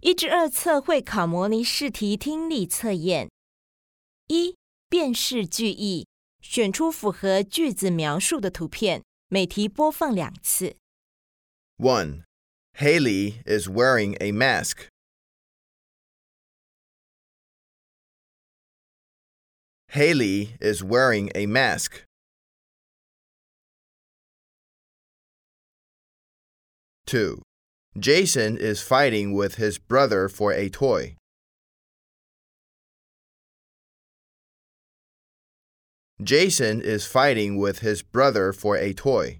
1至2测绘考模拟试题听力测验。1. 辨识句意，选出符合句子描述的图片，每题播放2次。 1. Haley is wearing a mask. Haley is wearing a mask. 2. Jason is fighting with his brother for a toy. Jason is fighting with his brother for a toy.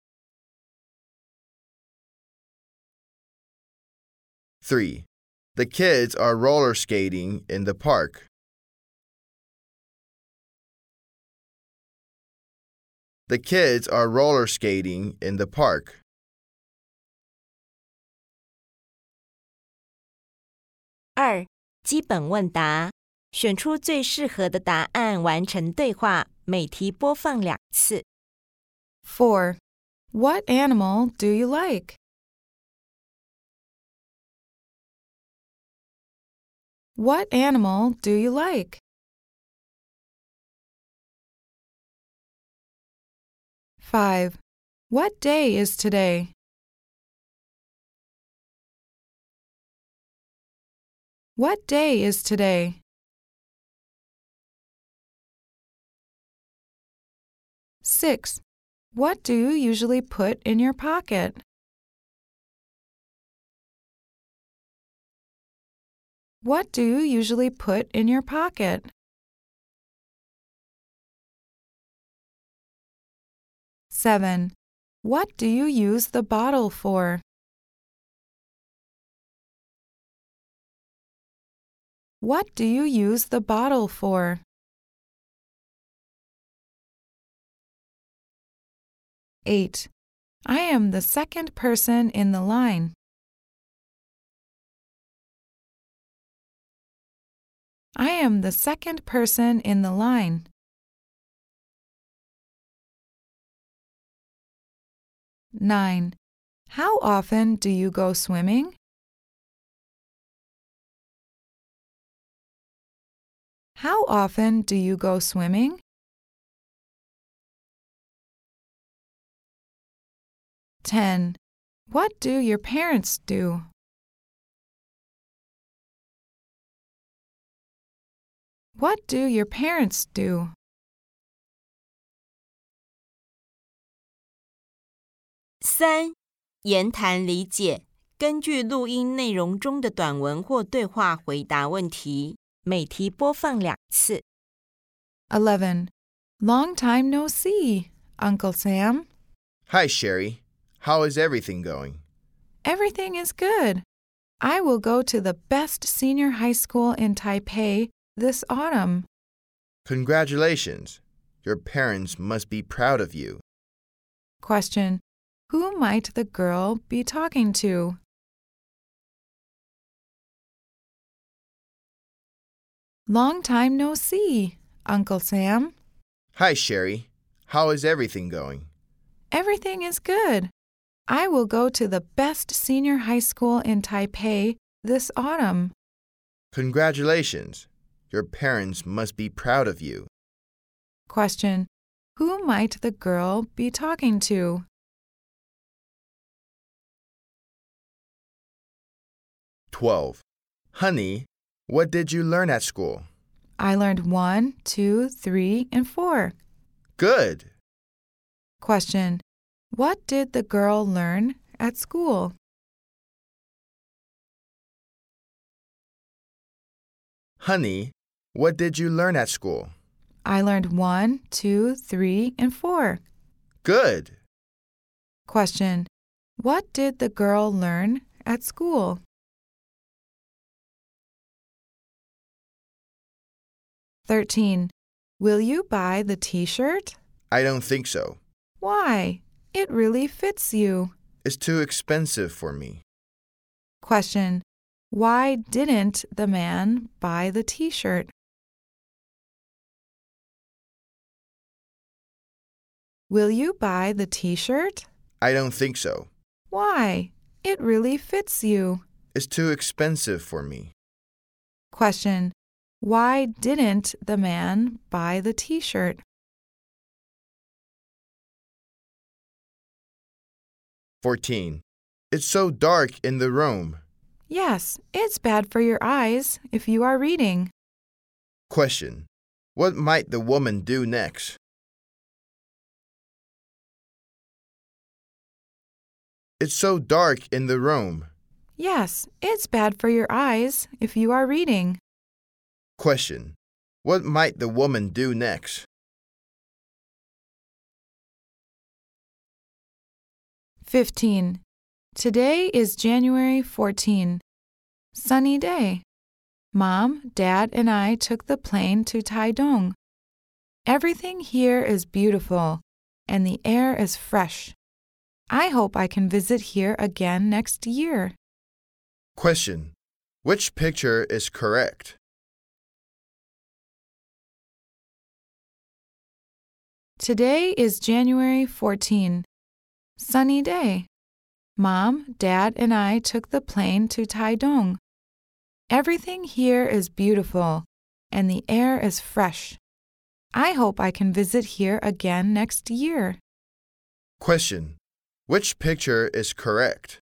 3. The kids are roller skating in the park. The kids are roller skating in the park. 2. 基本问答，选出最适合的答案完成对话，每题播放2次。 4. What animal do you like? What animal do you like? 5. What day is today? What day is today? 6. What do you usually put in your pocket? What do you usually put in your pocket? 7. What do you use the bottle for? What do you use the bottle for? 8. I am the second person in the line. I am the second person in the line. 9. How often do you go swimming? How often do you go swimming? 10. What do your parents do? What do your parents do? 3. 言谈理解，根据录音内容中的短文或对话回答问题，每题播放2次。 11. Long time no see, Uncle Sam. Hi, Sherry. How is everything going? Everything is good. I will go to the best senior high school in Taipei this autumn. Congratulations. Your parents must be proud of you. Question. Who might the girl be talking to? Long time no see, Uncle Sam. Hi, Sherry. How is everything going? Everything is good. I will go to the best senior high school in Taipei this autumn. Congratulations. Your parents must be proud of you. Question. Who might the girl be talking to? "12. Honey, what did you learn at school?" I learned 1, 2, 3, and 4. Good. Question. What did the girl learn at school? Honey, what did you learn at school? I learned 1, 2, 3, and 4. Good. Question. What did the girl learn at school? 13. Will you buy the t-shirt? I don't think so. Why? It really fits you. It's too expensive for me. Question. Why didn't the man buy the t-shirt? Will you buy the t-shirt? I don't think so. Why? It really fits you. It's too expensive for me. Question. Why didn't the man buy the t-shirt? 14. It's so dark in the room. Yes, it's bad for your eyes if you are reading. Question. What might the woman do next? It's so dark in the room. Yes, it's bad for your eyes if you are reading. Question. What might the woman do next? 15. Today is January 14. Sunny day. Mom, Dad, and I took the plane to Taidong. Everything here is beautiful, and the air is fresh. I hope I can visit here again next year. Question. Which picture is correct? Today is January 14. Sunny day. Mom, Dad, and I took the plane to Taidong. Everything here is beautiful, and the air is fresh. I hope I can visit here again next year. Question. Which picture is correct?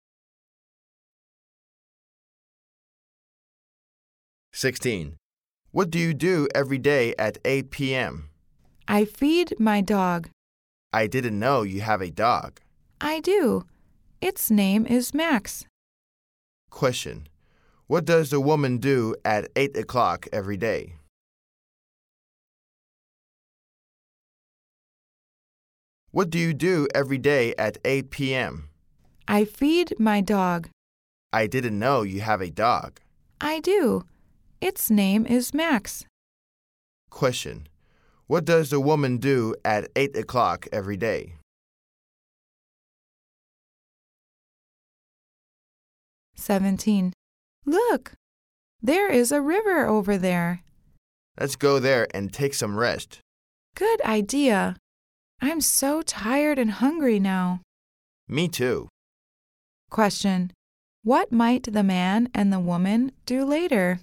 16. What do you do every day at 8 p.m.? I feed my dog. I didn't know you have a dog. I do. Its name is Max. Question. What does the woman do at 8 o'clock every day? What do you do every day at 8 p.m.? I feed my dog. I didn't know you have a dog. I do. Its name is Max. Question. What does the woman do at 8 o'clock every day? 17. Look, there is a river over there. Let's go there and take some rest. Good idea. I'm so tired and hungry now. Me too. Question. What might the man and the woman do later?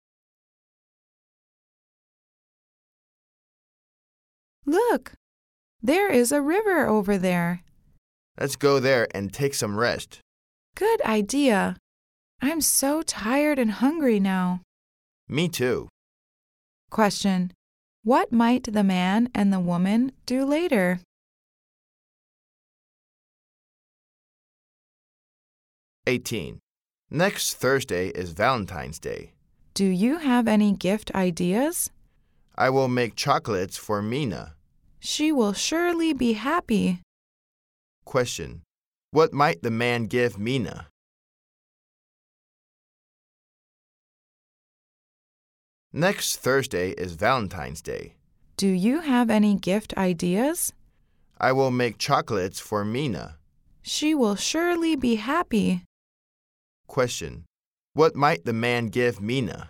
Look, there is a river over there. Let's go there and take some rest. Good idea. I'm so tired and hungry now. Me too. Question. What might the man and the woman do later? (18) Next Thursday is Valentine's Day. Do you have any gift ideas? I will make chocolates for Mina. She will surely be happy. Question. What might the man give Mina? Next Thursday is Valentine's Day. Do you have any gift ideas? I will make chocolates for Mina. She will surely be happy. Question. What might the man give Mina?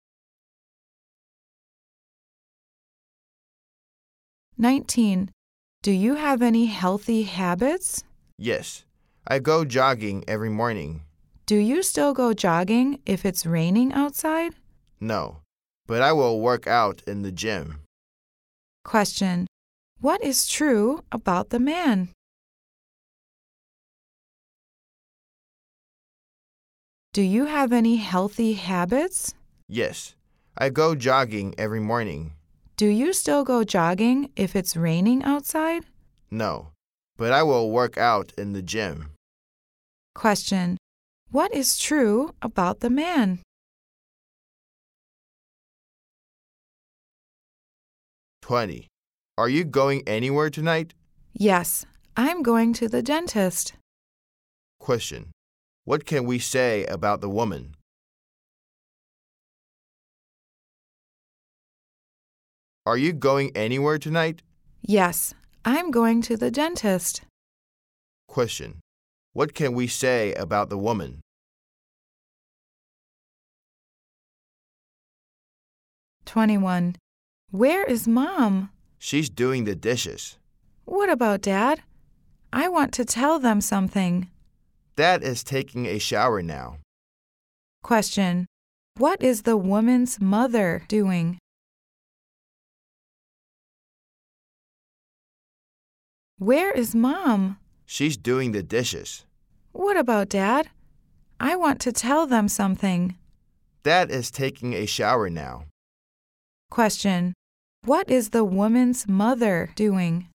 19. Do you have any healthy habits? Yes. I go jogging every morning. Do you still go jogging if it's raining outside? No, but I will work out in the gym. Question. What is true about the man? Do you have any healthy habits? Yes. I go jogging every morning. Do you still go jogging if it's raining outside? No, but I will work out in the gym. Question. What is true about the man? (20) Are you going anywhere tonight? Yes, I'm going to the dentist. Question. What can we say about the woman? Are you going anywhere tonight? Yes, I'm going to the dentist. Question. What can we say about the woman? 21. Where is Mom? She's doing the dishes. What about Dad? I want to tell them something. Dad is taking a shower now. Question. What is the woman's mother doing? Where is Mom? She's doing the dishes. What about Dad? I want to tell them something. Dad is taking a shower now. Question. What is the woman's mother doing?